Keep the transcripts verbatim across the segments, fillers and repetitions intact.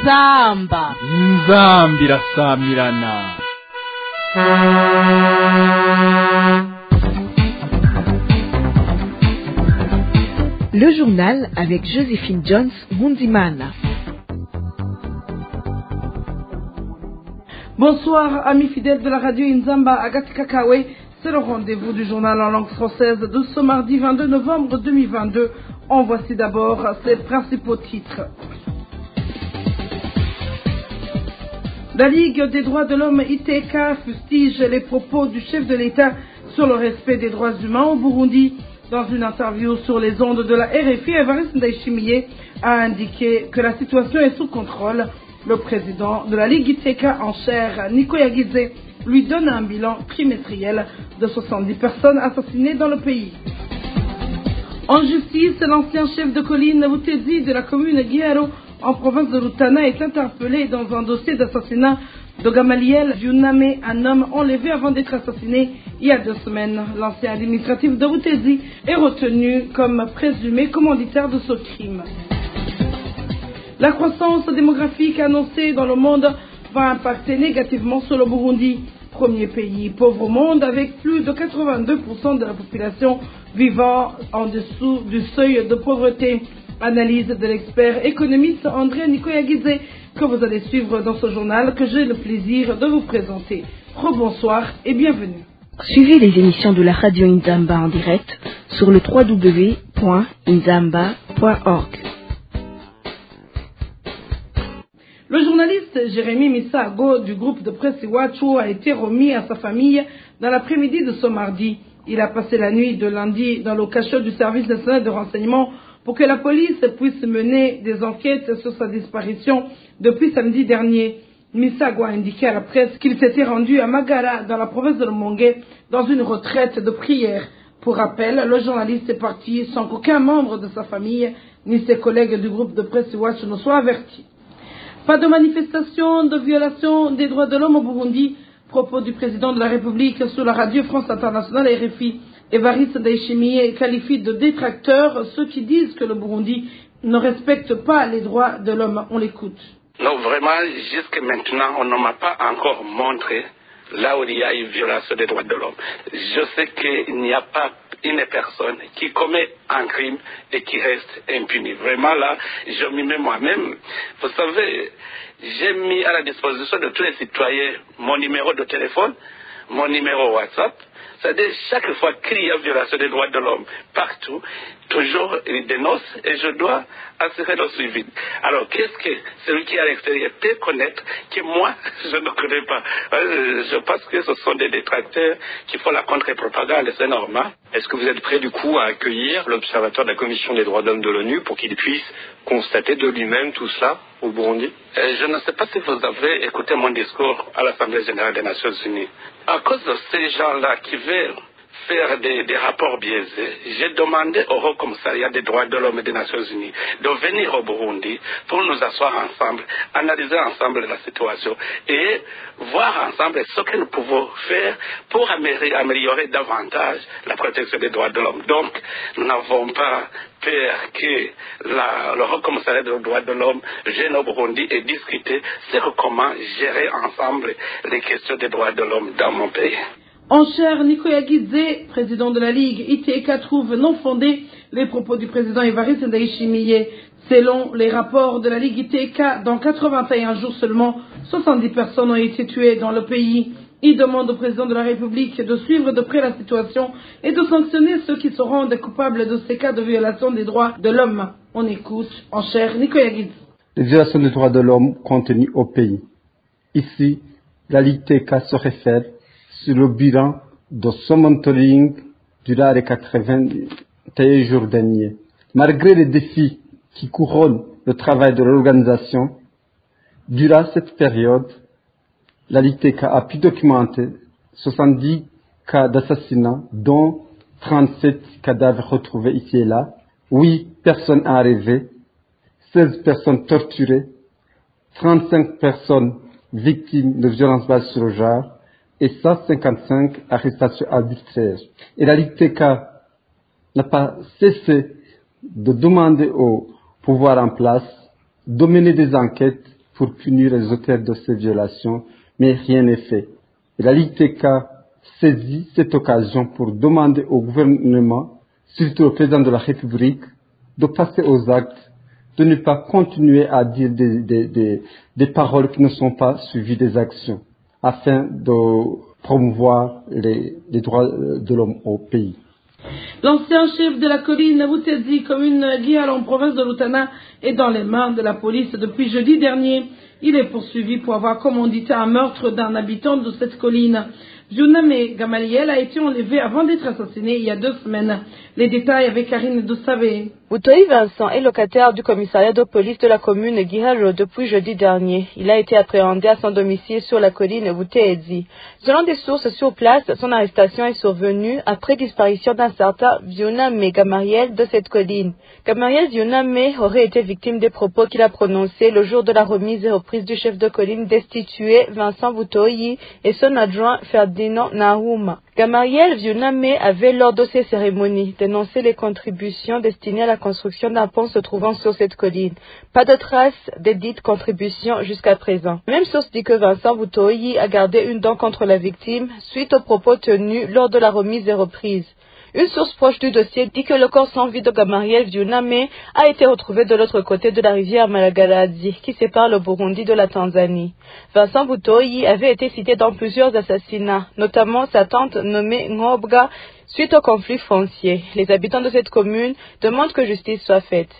inzamba inzambi irasamirana. Le journal avec Joséphine Jones Mundimana. Bonsoir amis fidèles de la radio Inzamba Agati Kakawe. C'est le rendez-vous du journal en langue française de ce mardi vingt-deux novembre deux mille vingt-deux. En voici d'abord ses principaux titres. La Ligue des droits de l'homme I T K fustige les propos du chef de l'État sur le respect des droits humains au Burundi. Dans une interview sur les ondes de la R F I, Évariste Ndayishimiye a indiqué que la situation est sous contrôle. Le président de la Ligue I T K en chair, Nico Yagize, lui donne un bilan trimestriel de soixante-dix personnes assassinées dans le pays. En justice, l'ancien chef de colline Butezi de la commune Giharo en province de Rutana est interpellé dans un dossier d'assassinat de Gamaliel Diounamé, un homme enlevé avant d'être assassiné il y a deux semaines. L'ancien administratif de Butezi est retenu comme présumé commanditaire de ce crime. La croissance démographique annoncée dans le monde va impacter négativement sur le Burundi, premier pays pauvre au monde avec plus de quatre-vingt-deux pour cent de la population vivant en dessous du seuil de pauvreté. Analyse de l'expert économiste André Nico Yagize que vous allez suivre dans ce journal que j'ai le plaisir de vous présenter. Rebonsoir et bienvenue. Suivez les émissions de la radio Inzamba en direct sur le w w w point inzamba point org. Le journaliste Jérémy Misago du groupe de presse Iwachu a été remis à sa famille dans l'après-midi de ce mardi. Il a passé la nuit de lundi dans le cachot du service national de renseignement pour que la police puisse mener des enquêtes sur sa disparition depuis samedi dernier. Misago a indiqué à la presse qu'il s'était rendu à Magara dans la province de Rumonge dans une retraite de prière. Pour rappel, le journaliste est parti sans qu'aucun membre de sa famille ni ses collègues du groupe de presse Iwachu ne soient avertis. Pas de manifestation de violation des droits de l'homme au Burundi. Propos du président de la République sur la radio France Internationale R F I. Évariste Ndayishimiye qualifie de détracteurs ceux qui disent que le Burundi ne respecte pas les droits de l'homme. On l'écoute. Non, vraiment, jusqu'à maintenant, on ne m'a pas encore montré là où il y a une violation des droits de l'homme. Je sais qu'il n'y a pas une personne qui commet un crime et qui reste impunie. Vraiment là, je m'y mets moi-même. Vous savez, j'ai mis à la disposition de tous les citoyens mon numéro de téléphone, mon numéro WhatsApp. C'est-à-dire, chaque fois qu'il y a violation des droits de l'homme, partout, toujours il dénonce et je dois assurer le suivi. Alors, qu'est-ce que celui qui est à l'extérieur peut connaître que moi, je ne connais pas? Je pense que ce sont des détracteurs qui font la contre-propagande, c'est normal. Est-ce que vous êtes prêt du coup à accueillir l'observateur de la Commission des droits de l'homme de l'ONU pour qu'il puisse constater de lui-même tout cela au Burundi? euh, Je ne sais pas si vous avez écouté mon discours à l'Assemblée générale des Nations unies. À cause de ces gens-là qui veulent faire des, des rapports biaisés, j'ai demandé au Haut Commissariat des droits de l'homme des Nations unies de venir au Burundi pour nous asseoir ensemble, analyser ensemble la situation et voir ensemble ce que nous pouvons faire pour améliorer davantage la protection des droits de l'homme. Donc, nous n'avons pas peur que la, le Haut Commissariat des droits de l'homme vienne au Burundi et discuter sur comment gérer ensemble les questions des droits de l'homme dans mon pays. En chair, Nico Yagize, président de la Ligue I T K, trouve non fondés les propos du président Évariste Ndayishimiye. Selon les rapports de la Ligue I T K, dans quatre-vingt et un jours seulement, soixante-dix personnes ont été tuées dans le pays. Il demande au président de la République de suivre de près la situation et de sanctionner ceux qui seront des coupables de ces cas de violation des droits de l'homme. On écoute en chair Nico Yagize. Les violations des droits de l'homme contenues au pays. Ici, la Ligue I T K se réfère sur le bilan de son monitoring durant les quatre-vingt et un jours derniers. Malgré les défis qui couronnent le travail de l'organisation, durant cette période, la Ligue I T K a pu documenter soixante-dix cas d'assassinat, dont trente-sept cadavres retrouvés ici et là, huit personnes enlevées, seize personnes torturées, trente-cinq personnes victimes de violences basées sur le genre, et cent cinquante-cinq arrestations arbitraires. Et la Ligue I T K n'a pas cessé de demander au pouvoir en place de mener des enquêtes pour punir les auteurs de ces violations, mais rien n'est fait. Et la Ligue T K saisit cette occasion pour demander au gouvernement, surtout au président de la République, de passer aux actes, de ne pas continuer à dire des, des, des, des paroles qui ne sont pas suivies des actions, afin de promouvoir les, les droits de l'homme au pays. L'ancien chef de la colline Boutedi, commune Guial en province de Lutana, est dans les mains de la police depuis jeudi dernier. Il est poursuivi pour avoir commandité un meurtre d'un habitant de cette colline. Juname Gamaliel a été enlevé avant d'être assassiné il y a deux semaines. Les détails avec Karine Dossabé. Boutoï Vincent est locataire du commissariat de police de la commune de Guihalo depuis jeudi dernier. Il a été appréhendé à son domicile sur la colline Boutedi. Selon des sources sur place, son arrestation est survenue après disparition d'un certain Juname Gamaliel de cette colline. Gamaliel Juname aurait été victime des propos qu'il a prononcés le jour de la remise et reprise du chef de colline destitué Vincent Boutoï et son adjoint Ferdinand Nahouma. Gamaliel Juname avait lors de ces cérémonies dénoncé les contributions destinées à la construction d'un pont se trouvant sur cette colline. Pas de traces des dites contributions jusqu'à présent. Même source dit que Vincent Boutoï a gardé une dent contre la victime suite aux propos tenus lors de la remise et reprise. Une source proche du dossier dit que le corps sans vie de Gamaliel Juname a été retrouvé de l'autre côté de la rivière Malagaradi, qui sépare le Burundi de la Tanzanie. Vincent Boutoï avait été cité dans plusieurs assassinats, notamment sa tante nommée Ngobga, suite au conflit foncier. Les habitants de cette commune demandent que justice soit faite.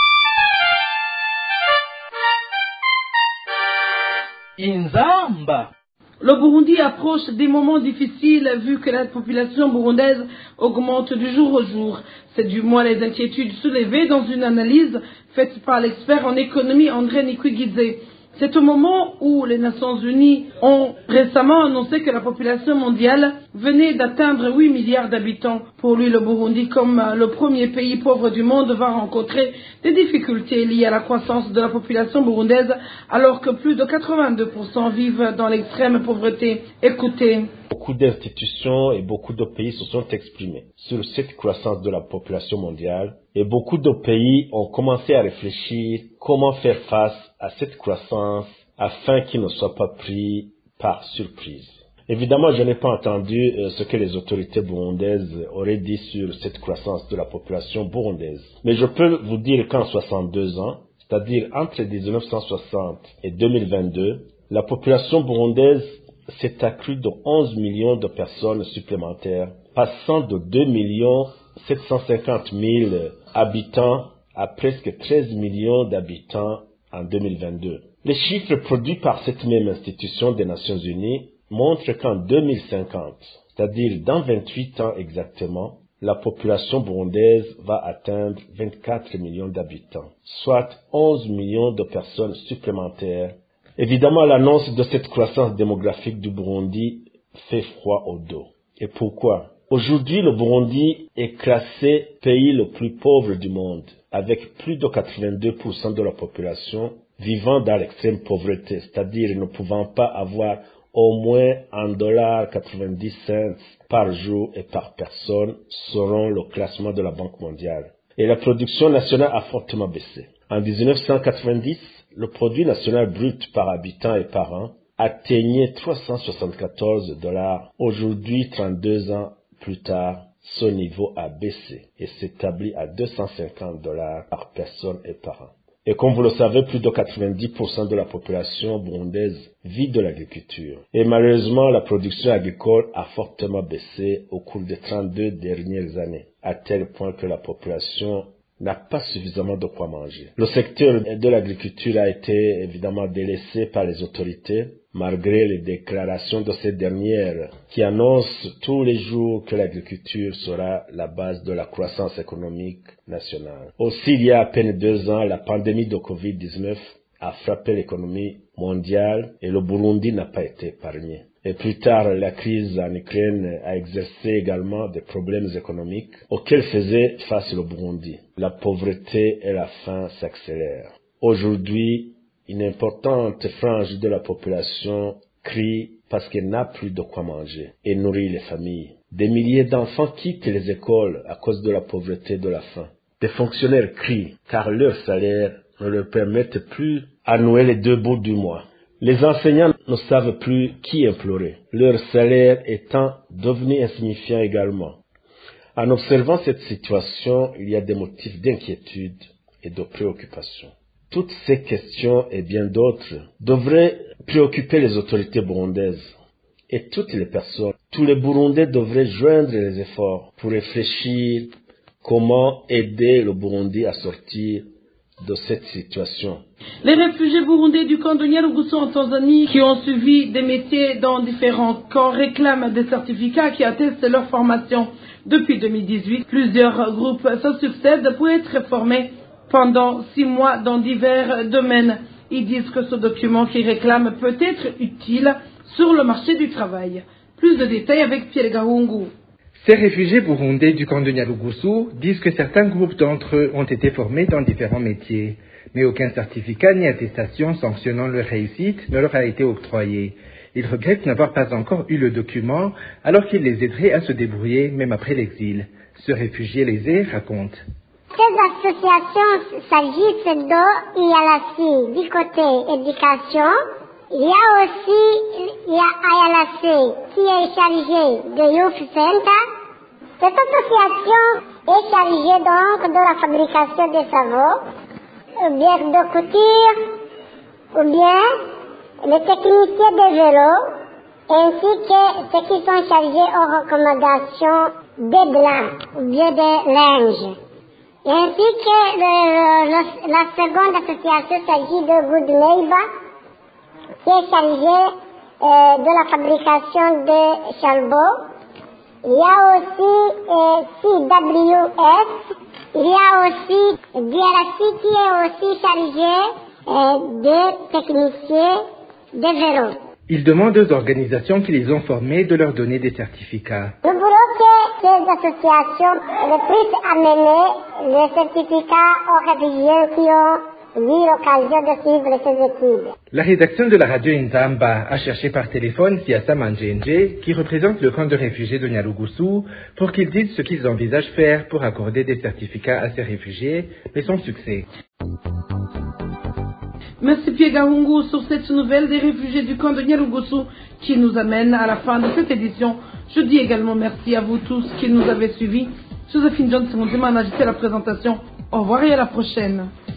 Inzamba. Le Burundi approche des moments difficiles vu que la population burundaise augmente du jour au jour. C'est du moins les inquiétudes soulevées dans une analyse faite par l'expert en économie André Nikwigidze. C'est au moment où les Nations Unies ont récemment annoncé que la population mondiale venait d'atteindre huit milliards d'habitants. Pour lui, le Burundi, comme le premier pays pauvre du monde, va rencontrer des difficultés liées à la croissance de la population burundaise, alors que plus de quatre-vingt-deux pour cent vivent dans l'extrême pauvreté. Écoutez. Beaucoup d'institutions et beaucoup de pays se sont exprimés sur cette croissance de la population mondiale et beaucoup de pays ont commencé à réfléchir comment faire face à cette croissance afin qu'ils ne soient pas pris par surprise. Évidemment, je n'ai pas entendu euh, ce que les autorités burundaises auraient dit sur cette croissance de la population burundaise. Mais je peux vous dire qu'en soixante-deux ans, c'est-à-dire entre dix-neuf cent soixante et deux mille vingt-deux, la population burundaise s'est accrue de onze millions de personnes supplémentaires, passant de deux millions sept cent cinquante mille habitants à presque treize millions d'habitants en deux mille vingt-deux. Les chiffres produits par cette même institution des Nations Unies montrent qu'en deux mille cinquante, c'est-à-dire dans vingt-huit ans exactement, la population burundaise va atteindre vingt-quatre millions d'habitants, soit onze millions de personnes supplémentaires. Évidemment, l'annonce de cette croissance démographique du Burundi fait froid au dos. Et pourquoi? Aujourd'hui, le Burundi est classé pays le plus pauvre du monde, avec plus de quatre-vingt-deux pour cent de la population vivant dans l'extrême pauvreté, c'est-à-dire ne pouvant pas avoir au moins un dollar quatre-vingt-dix cents par jour et par personne, selon le classement de la Banque mondiale. Et la production nationale a fortement baissé. En dix-neuf cent quatre-vingt-dix, le produit national brut par habitant et par an atteignait trois cent soixante-quatorze dollars. Aujourd'hui, trente-deux ans plus tard, ce niveau a baissé et s'établit à deux cent cinquante dollars par personne et par an. Et comme vous le savez, plus de quatre-vingt-dix pour cent de la population burundaise vit de l'agriculture. Et malheureusement, la production agricole a fortement baissé au cours des trente-deux dernières années, à tel point que la population n'a pas suffisamment de quoi manger. Le secteur de l'agriculture a été évidemment délaissé par les autorités, malgré les déclarations de ces dernières qui annoncent tous les jours que l'agriculture sera la base de la croissance économique nationale. Aussi, il y a à peine deux ans, la pandémie de covid dix-neuf a frappé l'économie mondiale et le Burundi n'a pas été épargné. Et plus tard, la crise en Ukraine a exercé également des problèmes économiques auxquels faisait face le Burundi. La pauvreté et la faim s'accélèrent. Aujourd'hui, une importante frange de la population crie parce qu'elle n'a plus de quoi manger et nourrit les familles. Des milliers d'enfants quittent les écoles à cause de la pauvreté et de la faim. Des fonctionnaires crient car leur salaire ne leur permettent plus à nouer les deux bouts du mois. Les enseignants ne savent plus qui implorer, leur salaire étant devenu insignifiant également. En observant cette situation, il y a des motifs d'inquiétude et de préoccupation. Toutes ces questions et bien d'autres devraient préoccuper les autorités burundaises et toutes les personnes. Tous les Burundais devraient joindre les efforts pour réfléchir comment aider le Burundi à sortir de cette situation. Les réfugiés burundais du camp de Nyarugusu en Tanzanie qui ont suivi des métiers dans différents camps réclament des certificats qui attestent leur formation. Depuis deux mille dix-huit, plusieurs groupes se succèdent pour être formés pendant six mois dans divers domaines. Ils disent que ce document qu'ils réclament peut être utile sur le marché du travail. Plus de détails avec Pierre Gahungu. Ces réfugiés burundais du camp de Nyarugusu disent que certains groupes d'entre eux ont été formés dans différents métiers, mais aucun certificat ni attestation sanctionnant leur réussite ne leur a été octroyé. Ils regrettent n'avoir pas encore eu le document alors qu'il les aiderait à se débrouiller même après l'exil. Ce réfugié lésé raconte. Ces associations s'agissent de I A L A C I du côté éducation. Il y a aussi il y a I A L A C qui est chargé de Youth Center. Cette association est chargée donc de la fabrication des savons, ou bien de couture, ou bien les techniciens de vélo, ainsi que ceux qui sont chargés aux recommandations des blancs, ou bien des linges. Ainsi que le, le, la seconde association s'agit de Good Neighbor, qui est chargée euh, de la fabrication de charbon. Il y a aussi euh, C W S, il y a aussi D R C qui est aussi chargé euh, de techniciens de vélo. Ils demandent aux organisations qui les ont formés de leur donner des certificats. Nous voulons que ces associations puissent amener les certificats aux réfugiés qui ont eu l'occasion de suivre ces études. La rédaction de la radio Inzamba a cherché par téléphone Siasa Manjenje, qui représente le camp de réfugiés de Nyarugusu, pour qu'ils disent ce qu'ils envisagent faire pour accorder des certificats à ces réfugiés, mais sans succès. Merci Pierre Gahungu sur cette nouvelle des réfugiés du camp de Nyarugusu qui nous amène à la fin de cette édition. Je dis également merci à vous tous qui nous avez suivis. Joséphine Johnson, on demande à la présentation. Au revoir et à la prochaine.